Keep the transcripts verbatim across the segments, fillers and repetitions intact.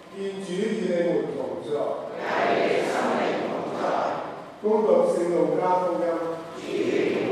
願主與你們同在，恭讀聖路加福音。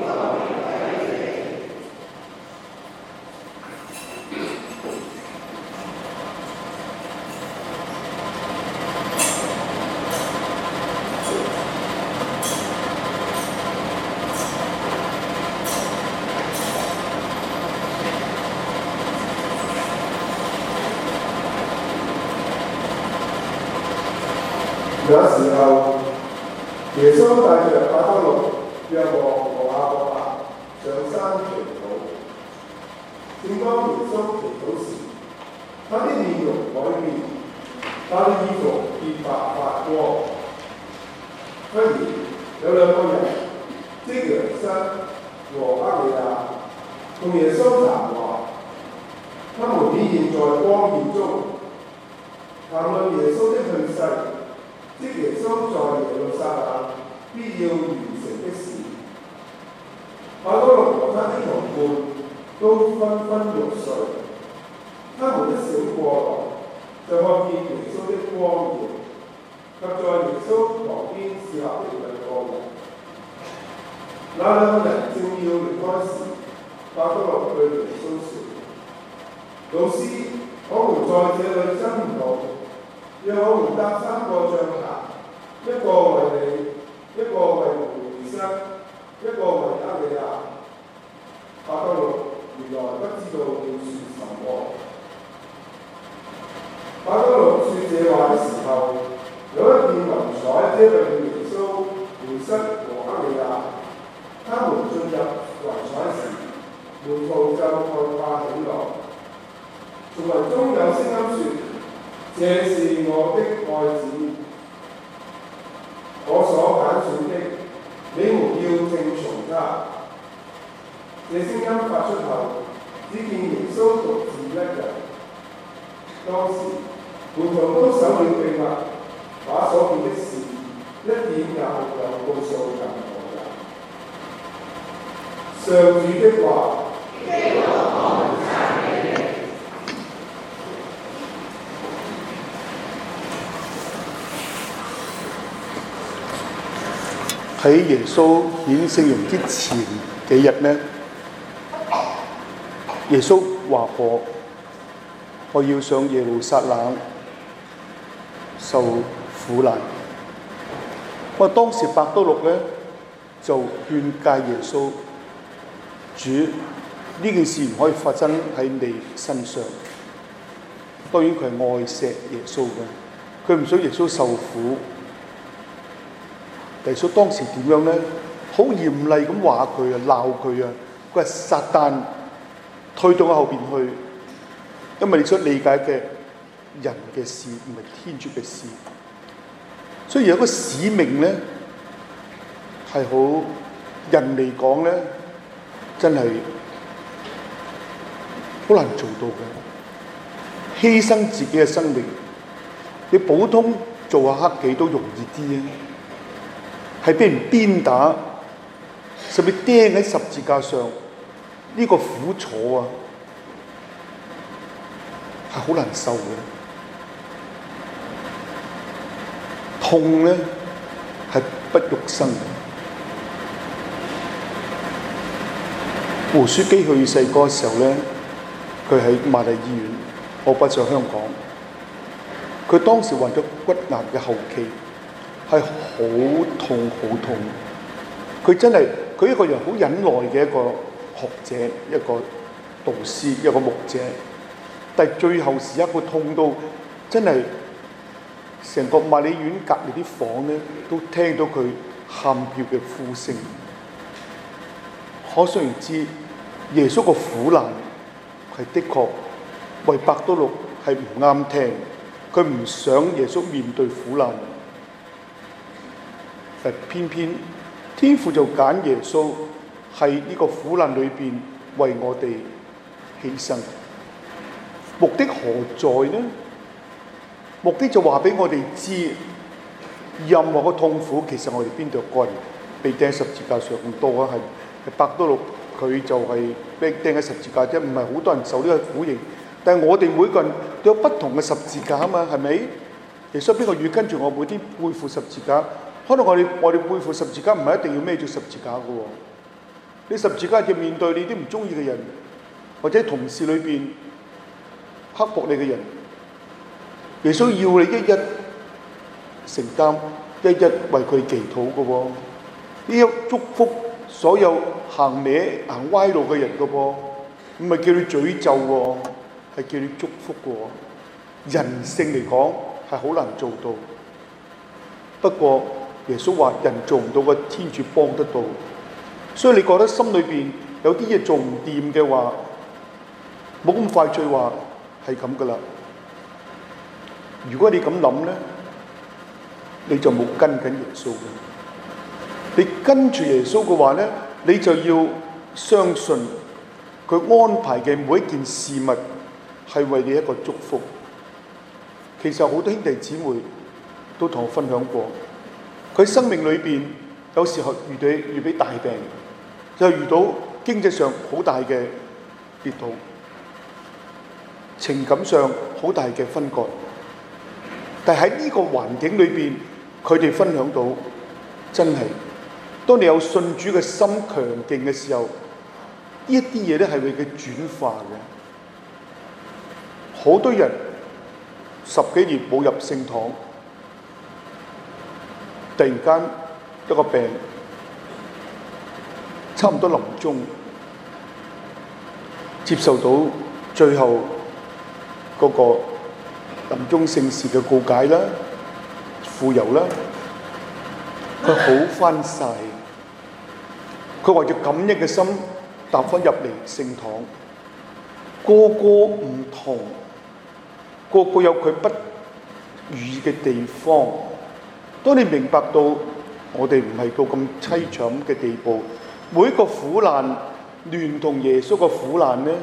那時候，耶穌帶着伯多祿、若望和雅各伯上山祈禱。正當耶穌祈禱時，他的面容改變，他的衣服潔白發光。忽然有兩個人，即楊瑟和厄里亞，同耶穌談話。他們顯現在光焰中，談論耶穌的去世。即耶穌在耶路撒冷必要完成的事。伯多祿和他的同伴都紛紛入睡，他們一醒過來，就看見耶穌的光耀，及在耶穌旁邊侍立的兩個人。那兩個人正要離開時，伯多祿對耶穌說：老師，我們在這裏真唔到。讓我們搭三個帳棚，一個為你，一個為梅瑟，一個為厄里亞。伯多祿原來不知道要說什麼。伯多祿說這話的時候，有一片雲彩遮蔽了耶穌、梅瑟和厄里亞。他們進入雲彩時，門徒就害怕起來。從雲中有聲音說：這是我的愛子，我所揀選的，你們要聽從他。這聲音發出後，只見耶穌獨自一人。當時門徒都守了秘密，把所見的事一點也沒有告訴任何人。上主的話。 喺耶穌顯聖容之前幾日呢，耶穌話過：我要上耶路撒冷受苦難。我當時伯多祿呢就勸誡耶穌：主，呢件事唔可以發生喺你身上。當然佢係愛錫耶穌嘅，佢唔想耶穌受苦。耶穌當時點樣呢？好嚴厲咁話佢啊，鬧佢啊！佢係撒旦推到我後邊去，因為你所理解嘅人嘅事唔係天主嘅事，所以有一個使命咧係好人嚟講咧，真係好難做到嘅。犧牲自己嘅生命，你普通做下黑記都容易啲啊！係俾人鞭打，甚至釘喺十字架上，呢、這個苦楚啊，係好難受嘅。痛咧係不欲生嘅。胡書基去世嗰個時候咧，佢喺瑪麗醫院，我不在香港。佢當時患咗骨癌嘅後期。係好痛好痛，佢真係佢一個人好忍耐嘅一個學者，一個導師，一個牧者。但係最後時刻佢痛到真係成個瑪麗院隔離啲房咧，都聽到佢喊叫嘅呼聲。可想而知，耶穌個苦難係的確為伯多祿係唔啱聽，佢唔想耶穌面對苦難。但偏偏天父就揀耶穌喺呢個苦難裏邊為我哋犧牲，目的何在呢？目的就話俾我哋知，任何嘅痛苦其實我哋邊度個人被釘喺十字架上咁多啊？係係伯多祿佢就係被釘喺十字架啫，唔係好多人受呢個苦刑。但係我哋每個人有不同嘅十字架啊嘛，係咪？耶穌邊個願跟住我每天背負十字架？可能我哋我哋背負十字架唔係一定要孭住十字架嘅喎。你十字架要面對你啲唔中意嘅人，或者同事裏邊刻薄你嘅人，耶穌要你一一承擔，一一為佢祈禱嘅喎。呢一祝福所有行歪行歪路嘅人嘅噃，唔係叫你詛咒喎，係叫你祝福嘅喎。人性嚟講係好難做到，不過耶穌話人做唔到嘅，天主幫得到。所以你覺得心裏邊有啲嘢做唔掂嘅話，冇咁快脆話係咁噶啦。如果你咁諗咧，你就冇跟緊耶穌嘅。你跟住耶穌嘅話咧，你就要相信佢安排嘅每一件事物係為你一個祝福。其實好多兄弟姊妹都同我分享過，佢生命裏邊有時候遇到遇到大病，就遇到經濟上好大嘅跌倒，情感上好大嘅分割。但係喺呢個環境裏邊，佢哋分享到真係，當你有信主嘅心強勁嘅時候，呢一啲嘢咧係為佢轉化嘅。好多人十幾年冇入聖堂，突然間一個病，差唔多臨終，接受到最後嗰個臨終聖事嘅告解啦、傅油啦，佢好翻晒。佢懷著感恩嘅心踏翻入嚟聖堂，個個唔同，個個有佢不如意嘅地方。當你明白到我哋唔係到咁淒慘嘅地步，每一個苦難聯同耶穌嘅苦難呢，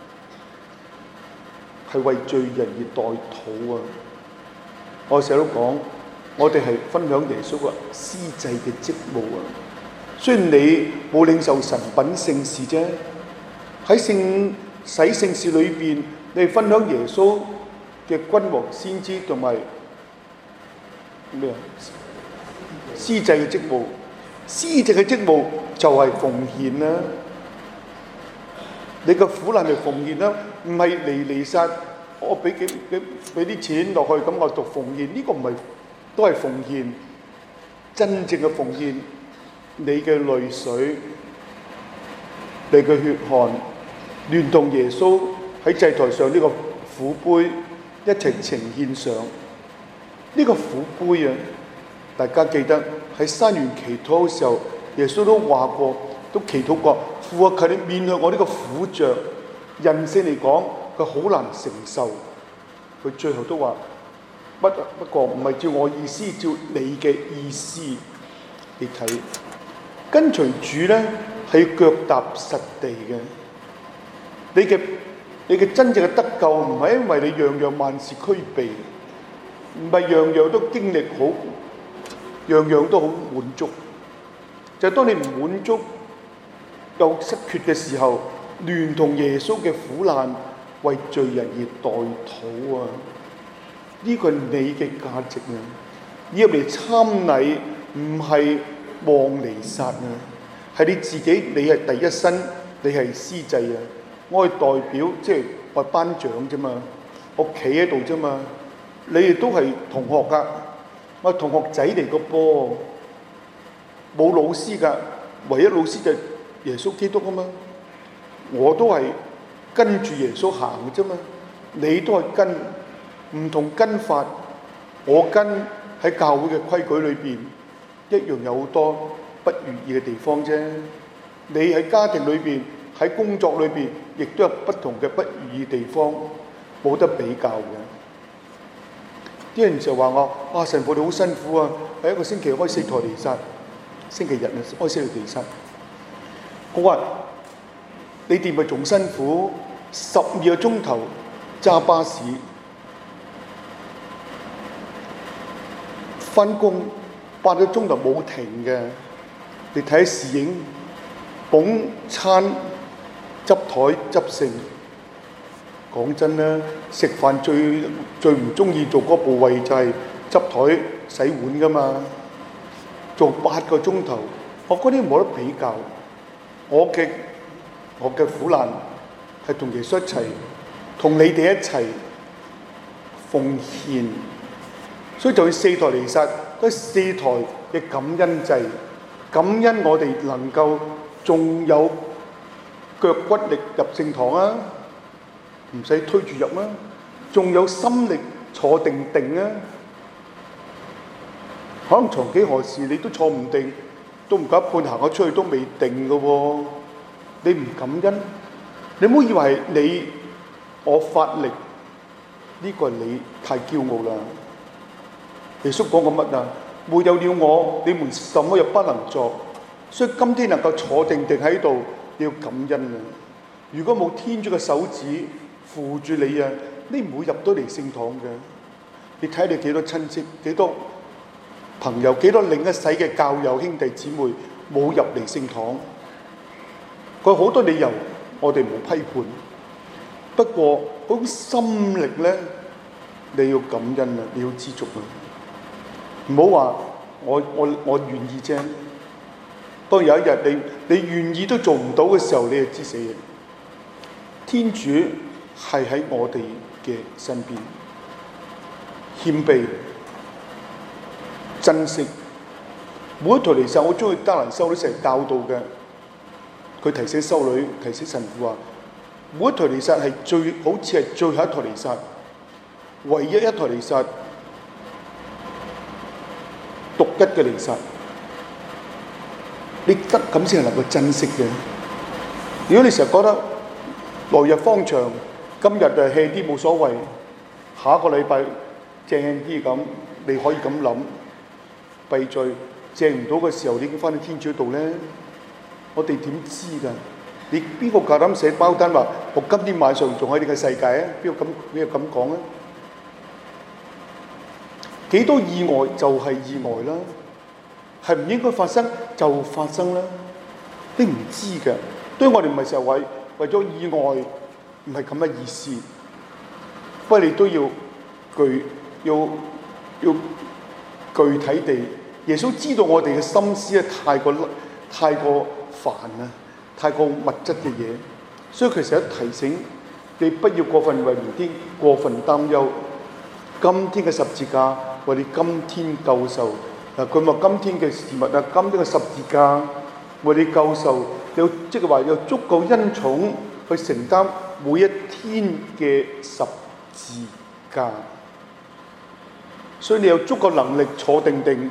係為罪人而代禱啊！我成日都講，我哋係分享耶穌嘅司祭嘅職務啊！雖然你冇領受神品聖事啫，喺聖洗聖事裏邊，你分享耶穌嘅君王先知同埋咩啊？司祭嘅職務，司祭嘅職務就係奉獻啦。你個苦難係奉獻啦，唔係嚟嚟殺。我俾幾幾俾啲錢落去，咁我讀奉獻，呢個唔係都係奉獻。真正嘅奉獻，你嘅淚水、你嘅血汗，聯同耶穌喺祭台上呢個苦杯一齊呈獻上。呢個苦杯啊，大家記得喺山園祈禱嘅時候，耶穌都話過，都祈禱過，父啊，求你免去我呢個苦杖。人性嚟講，佢好難承受。佢最後都話：不不過唔係照我意思，照你嘅意思。你睇，跟隨主咧係腳踏實地嘅。你嘅你嘅真正嘅得救唔係因為你樣樣萬事俱備，唔係樣樣都經歷好，樣樣都好滿足。就係當你唔滿足又失缺嘅時候，聯同耶穌嘅苦難，為罪人而代禱啊！呢個係你嘅價值啊！入嚟參禮唔係望彌撒啊，係你自己，你係第一身，你係司祭啊！我係代表，即係我係班長啫嘛，我企喺度啫嘛。你哋都係同學㗎，我係同學仔嚟個噃，冇老師㗎，唯一老師就係耶穌基督啊嘛。我都係跟住耶穌行嘅啫嘛，你都係跟唔同跟法。我跟喺教會嘅規矩裏邊一樣有好多不如意嘅地方啫。你喺家庭裏邊，喺工作裏邊，亦都有不同嘅不如意地方，冇得比較嘅。啲人就話我啊，神父你好辛苦啊，喺一個星期開四台彌撒，星期日啊開四台彌撒。我話你哋咪仲辛苦，十二個鐘頭揸巴士，翻工八個鐘頭冇停嘅。你睇侍應捧餐、執台、執剩， 講真啦，食飯最最唔中意做嗰部位就係執台洗碗噶嘛，做八個鐘頭，我嗰啲冇得比較。我嘅我嘅苦難係同耶穌一齊，同你哋一齊奉獻，所以就要四台彌撒，都係四台嘅感恩祭，感恩我哋能夠仲有腳骨力入聖堂啊！唔使推住入啊，仲有心力坐定定啊！可能曾幾何時你都坐唔定，都唔夠一半行咗出去都未定嘅喎。你唔感恩，你唔好以為係你我發力，呢個係你太驕傲啦。耶穌講過乜啊？沒有了我，你們什麼又不能做。所以今天能夠坐定定喺度，你要感恩啊！如果冇天主嘅手指扶住你啊，你唔會入到嚟聖堂嘅。你睇你幾多親戚、幾多朋友、幾多另一世嘅教友兄弟姊妹冇入嚟聖堂，佢好多理由，我哋冇批判。不過嗰種心力咧，你要感恩啊，你要知足啊，唔好話我我我願意啫。當有一日你你願意都做唔到嘅時候，你就知死嘅。天主係喺我哋嘅身邊，謙卑、珍惜。每一台彌撒，我中意德蘭修女成日教導嘅，佢提醒修女、提醒神父話：每一台彌撒係最好似係最後一台彌撒，唯一一台彌撒，獨一嘅彌撒，你得咁先係能夠珍惜嘅。如果你成日覺得來日方長，今日就 hea 啲冇所謂，下一個禮拜正啲咁，你可以咁諗。閉罪正唔到嘅時候，你已經翻到天主度咧，我哋點知㗎？你邊個夠膽寫包單話我今天晚上仲喺你嘅世界啊？邊個咁邊個咁講啊？幾多意外就係意外啦，係唔應該發生就發生啦，你唔知㗎。對我哋唔係成日為為咗意外，唔係咁嘅意思。不過你都要具要要具體地，耶穌知道我哋嘅心思咧太過太過煩啦，太過物質嘅嘢，所以佢成日提醒你不要過分為明天過分擔憂。今天嘅十字架為你今天救受。嗱，佢話今天嘅事物啊，今天嘅十字架為你救受，有即係話有足夠恩寵去承擔每一天嘅十字架。所以你有足夠能力坐定定。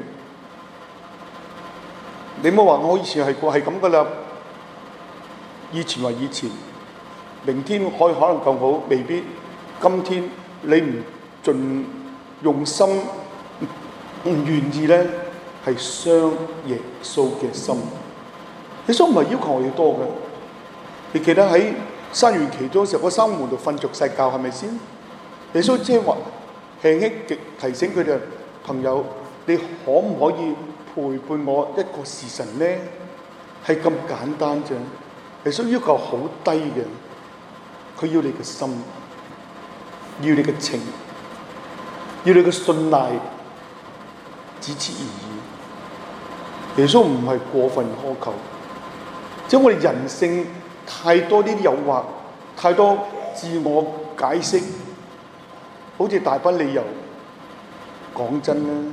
你唔好話我以前係過係咁噶啦，以前話以前，明天可以可能更好，未必。今天你唔盡用心，唔願意咧，係傷耶穌嘅心。耶穌唔係要求我哋多嘅。你記得喺山園祈禱嘅時候，嗰三個門徒瞓着晒覺，係咪先？耶穌即係話輕輕極提醒佢哋朋友，你可唔可以陪伴我一個時辰咧？係咁簡單啫。耶穌要求好低嘅，佢要你嘅心，要你嘅情，要你嘅信賴，只此而已。耶穌唔係過分苛求，即係我哋人性太多呢啲誘惑，太多自我解釋，好似大把理由。講真啦，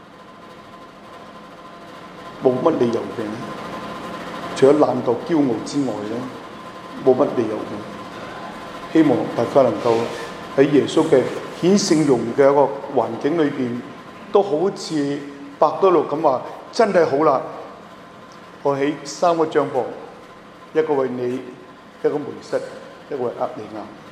冇乜理由嘅，除咗懶惰驕傲之外咧，冇乜理由嘅。希望大家能夠喺耶穌嘅顯聖容嘅一個環境裏邊，都好似伯多祿咁話，真係好啦！我起三個帳篷，一個為你，一個梅瑟，一個為厄里亞。